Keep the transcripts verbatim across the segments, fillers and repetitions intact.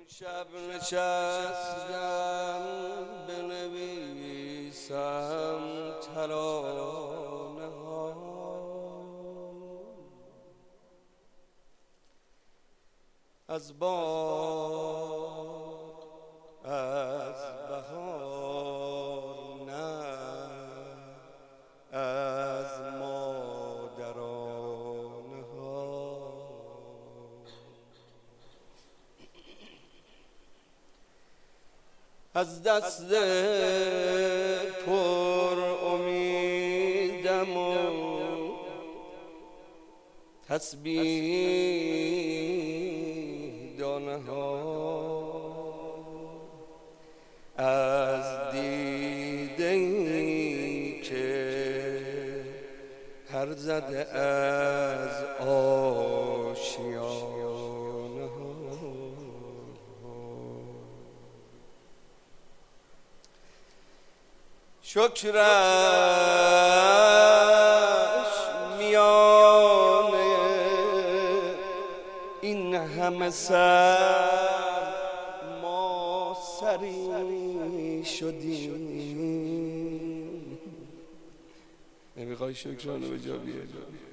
شب نشستم بنویسم ترانه ها، از باد از بهار نه از مادرانه ها. از دست پر امیدم و تسبیح دانه ها، از دیده ای که پر زده از آشیانه ها. شکرش میان این همه سر ما سری شدیم. نمیخوای شکرانو به جا بیاری؟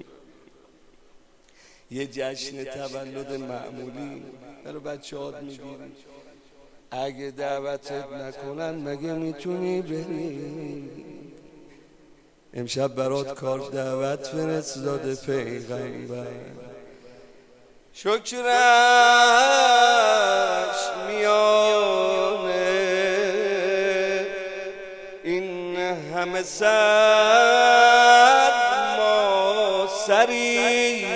یه جشن تولد معمولی برای بچه هات میگیری، اگه دعوتت نکنن مگه میتونی بری؟ امشب برات کارت دعوت فرستاده پیغمبر. شکرش میانه این همه سر ما سری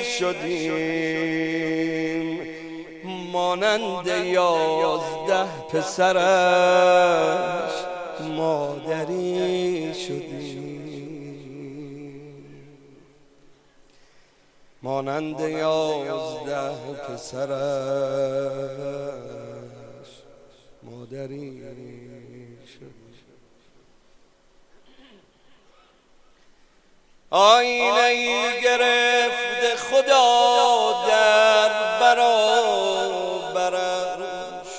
شدیم، مانند یازده پسرش مادری شدیم، مانند یازده پسرش مادری شدیم. آینه گرفت خدا در برابرش.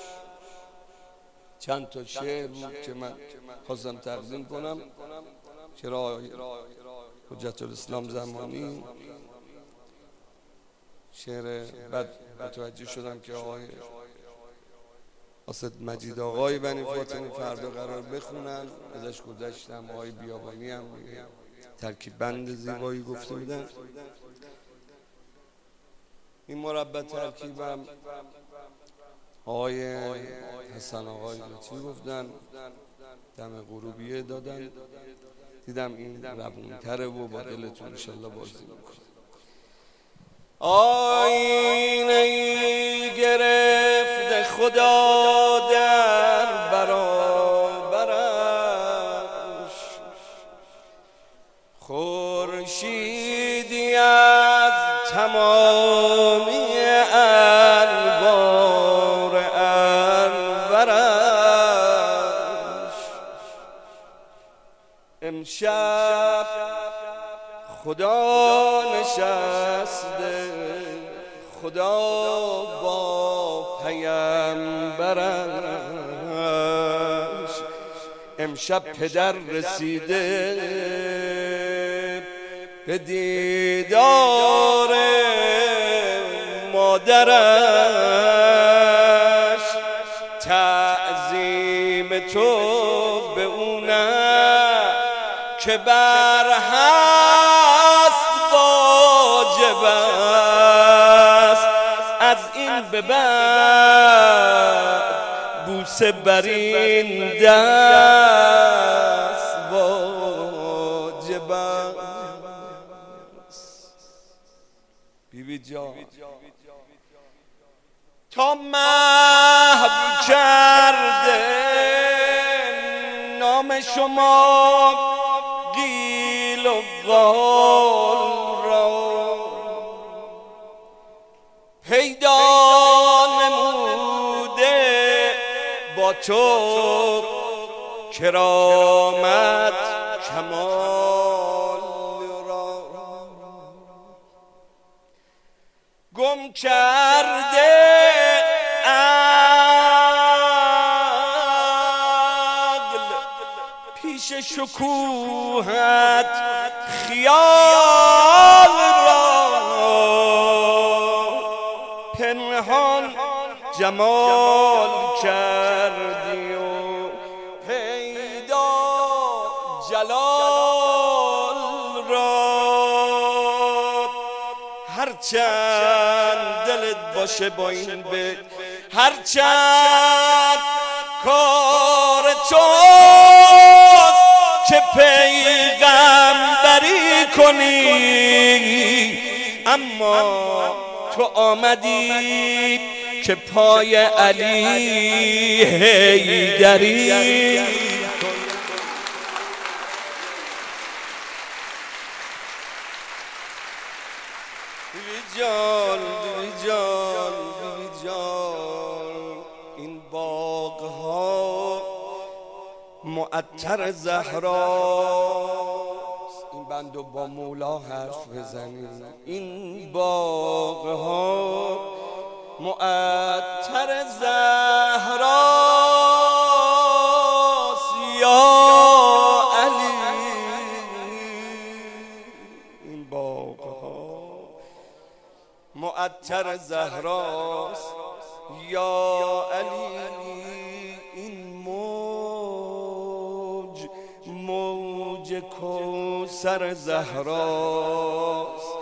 چند تا شعر بود که من خواستم تقدیم کنم، چرا حجت الاسلام زمانی شعر بعد متوجه شدم که آقای اسد مجید آقای بنی فاطمی فردا قرار بخونن، ازش گذشتم. آقای بیابانی هم ترکیب بند زیبایی گفته بودن. این مربع ترکیبم آقای حسن آقای لطفی گفتن، دم غروبیه دادن، دیدم این روونتره و با دلتون انشالله بازی میکنه. آینه گرفت خدا در برابرش، خورشیدی از تمامی انوار انورش. امشب خدا نشسته، خدا با پیامبرش. امشب پدر رسیده به دیدار مادرش، تعظیم تو به اونه که بر هست واجب است. از این به بعد بوسه بر این دست واجب است. بیبی جان تا محو کرده نام شما قیل و قال را، پیدا نموده با تو کرامت کمال را. گم کرده شکوهت خیال را پنهان جمال کردی و پیدا جلال را. هرچند دلت باشه با این بیت، هرچند کار توست که پیغمبری کنی، اما تو آمدی که پای علی حیدری. بیبی جان بیبی جان بیبی جان، این باغ‌ها معطر زهراست. این بندو با مولا حرف بزنید. این باغ‌ها معطر زهراست یا علی. این باغ‌ها معطر زهراست یا علی. این موج موج کوثر زهراست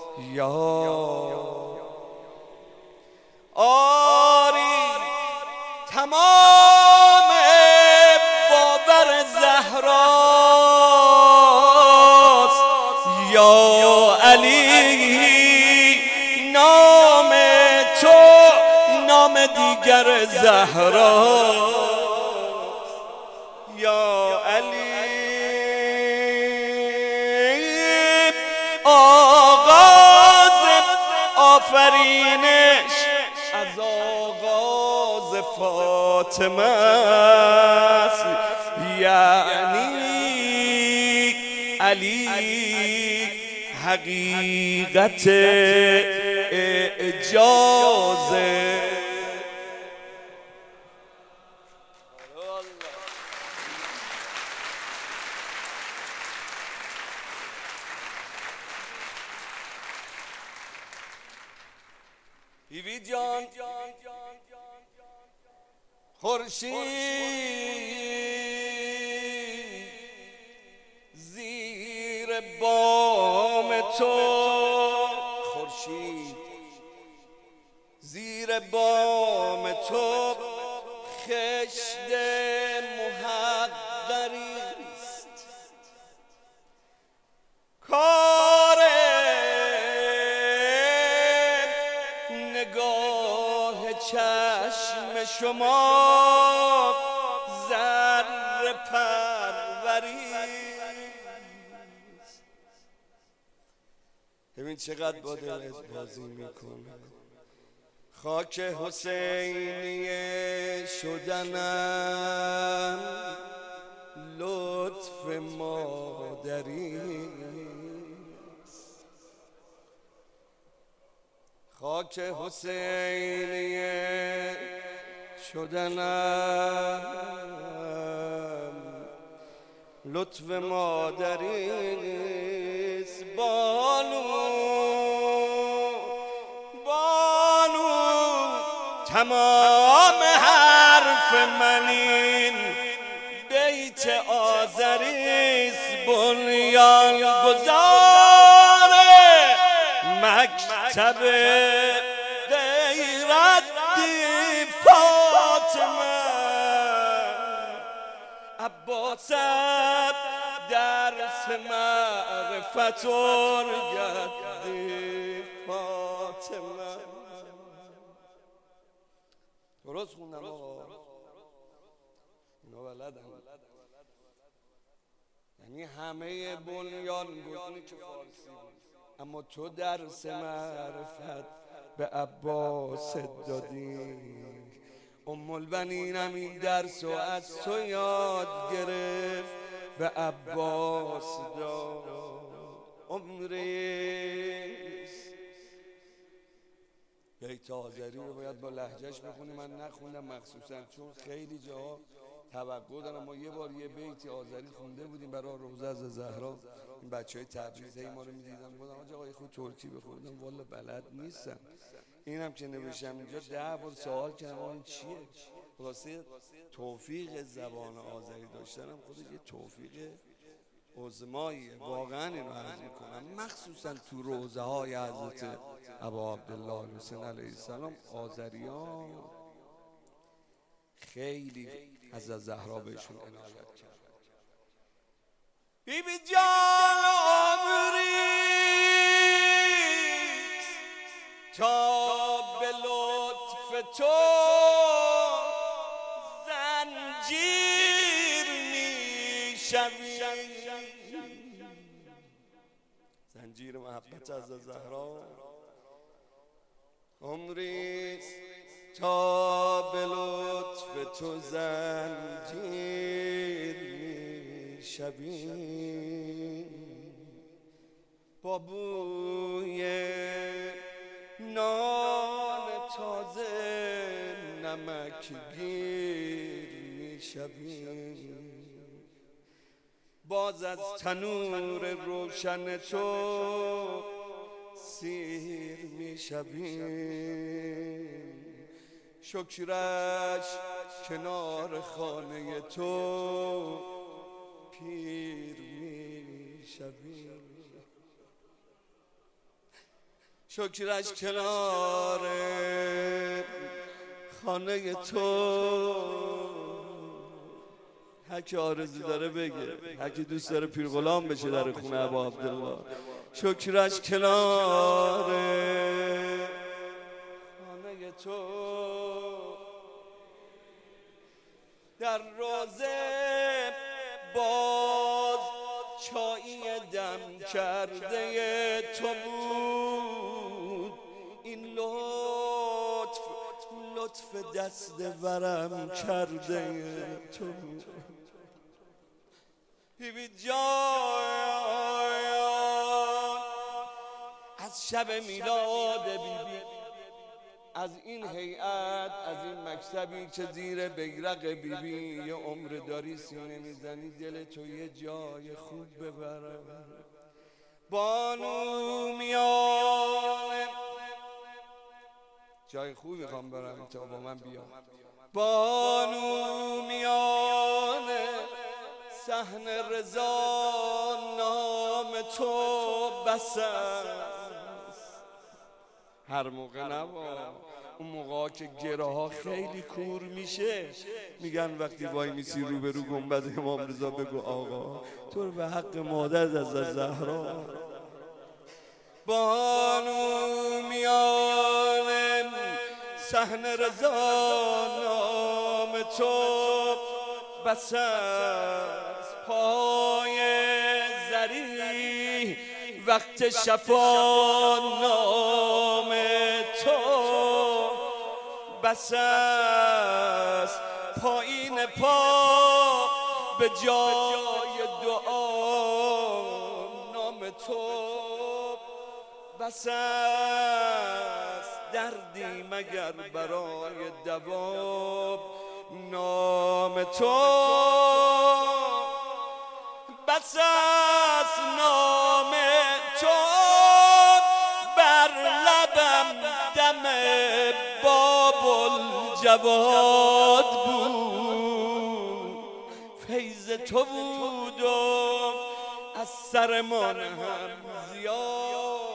یا آری. تمام باور زهراست یا علی. نام تو نام دیگر زهراست یا علی. آغاز آفرینش از آغاز فاطمه است، یعنی علی حقیقت اعجاز. بیبی جان خورشید زیر بام تو، خورشید زیر بام تو خشت محقری است. کار نگاه چشم شما ذره پروری است. ببین چقدر با دلت بازی میکنه. خاک حسینیه شدنم لطف مادری. خاک حسینیه شدنم لطف مادری نیست. بانو بانو تمام حرف من این بیت آذریست. بنیان گذار مکتب غیرت دی فاطمه، عباست درس معرفت ارگدی فاطمه. درست خوندم آقا؟ اینو بلدم. یعنی همه بنیان گذاری که فارسی بود، اما تو درس معرفت به عباس دادی. ام البنینم این درس و از تو یاد گرفت، به عباس داد. عمریست بیت آذری رو باید با لهجهش بخونی. من نخوندم مخصوصا چون خیلی جا توقع دارم. ما یه بار یه بیتی آذری خونده بودیم برای روزه از زهرا، این بچهای تبریز هی ما رو می‌دیدن گفتم آقا آقا خود ترکی بخوندم والا بلد نیستم. اینم که نوشتم اینجا ده بار سوال کردم این چیه؟ خلاصه توفیق زبان آذری داشتنم خودش یه توفیق عظماییه. واقعا اینو عرض میکنم، مخصوصا تو روزه های حضرت ابا عبدالله حسین علیه السلام آذریان خیلی از زهرا بهشون عنایت کرد. بی بی جان عمریست تا به لطف تو زنجیر میشوی، زنجیر محبت از زهرا. عمریست تا به لطف تو زنجیر میشوی، با بوی نان تازه نمکگیر میشوی، باز از تنور روشن تو سیر میشوی، شکرش کنار خانه تو پیر میشوی، شکرش کنار خانه تو. هر کی آرزو داره بگه، هر کی دوست داره پیر غلام بشه در خونه ابا عبدالله، شکرش کنار خانه تو. در روزه باز چایی دم کرده تو بود، این لطف لطف دست ورم کرده تو بود. بی بی جان از شب میلاد بی بی، از این هیئت، از این مکتبی که زیر بیرق بی بی یه عمر داری سینه میزنی، دل تو یه جای خوب ببره. بانو میان جای خوب میخوام برم تا با من بیام. بانو میان صحن رضا نام تو بس است، هر موقع نبا اون موقع که گره ها خیلی کور میشه میگن وقتی وای میسی رو به رو گنبد امام رضا بگو آقا تو رو به حق مادر از زهرا. بانو میان صحن رضا نام تو بس است، پای زری وقت شفا نام تو بس است، پایین پا به جای دعا نام تو بس است، دردی مگر برای دواب نام تو بس است، نام تو بر لبم دم باب الجواد بود، فیض تو بود و از سرمان هم زیاد.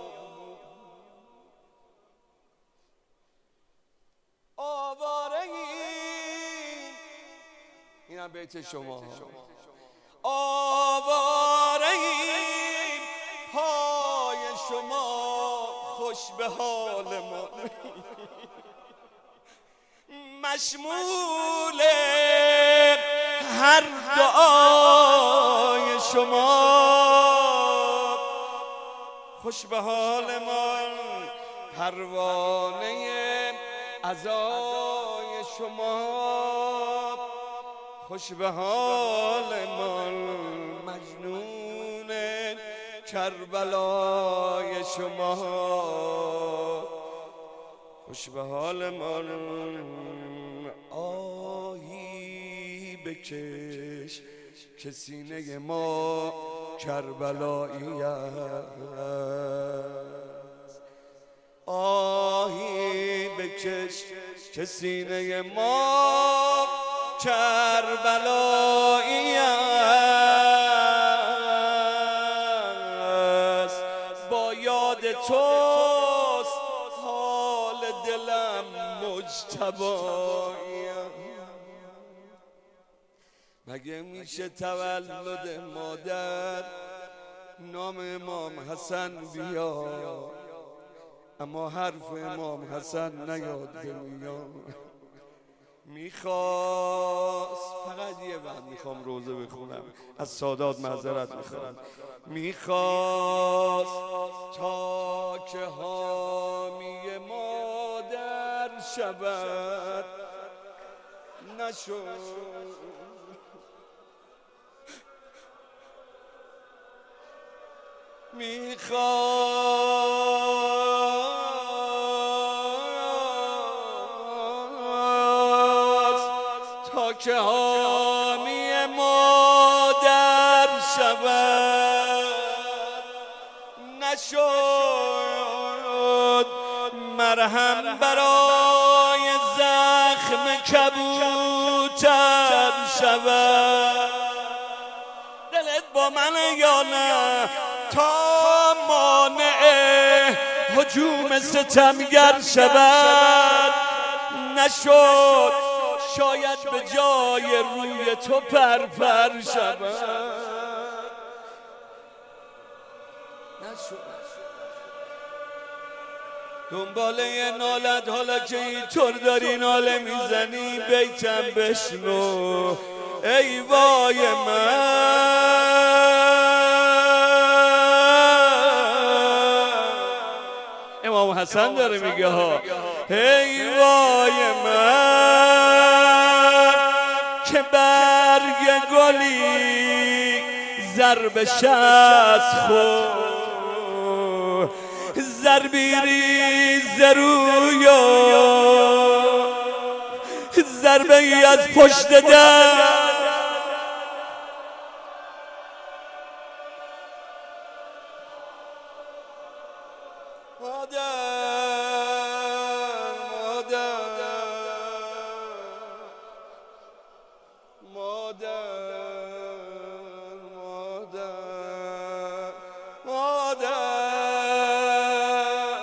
آواره ایم، اینم بیت شما، آواره ایم پای شما خوش به حال ما، مشمول هر دعای شما خوش به حال ما، پروانه عزای شما خوش به حال ما، مجنون کربلای شما خوش به حال ما. آهی بکش که سینه ما کربلایی است. آهی بکش که سینه ما کربلایی است. با یاد توست حال دلم مجتبایی. مگه میشه تولد مادر نام امام حسن بیا اما حرف امام حسن نیاد بمیاد؟ میخواست فقط یه بند میخوام روزه بخونم، از سادات معذرت میخوام. میخواست تا که حامی مادر شود، نشد. میخواست تا که حامی مادر شود، نشد. مرهم برای زخم کبوتر شود. دلت با من یا نه؟ تا مانع هجوم ستمگر شود، نشد. شاید به جای روی تو پرپر شود، نشد. دنباله نالت حالا که اینطور داری ناله میزنی، بیتم بشنو ای وای من. امام حسن داره میگه ها، ای وای من که برگ گلی ضرب شست خود، ضربی زرویا ضربه ای از پشت در. مادر مادر مادر مادر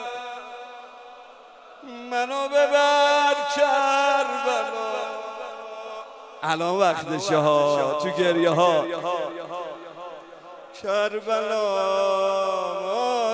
منو ببر کربلا. الان وقتشه ها تو گریه ها. کربلا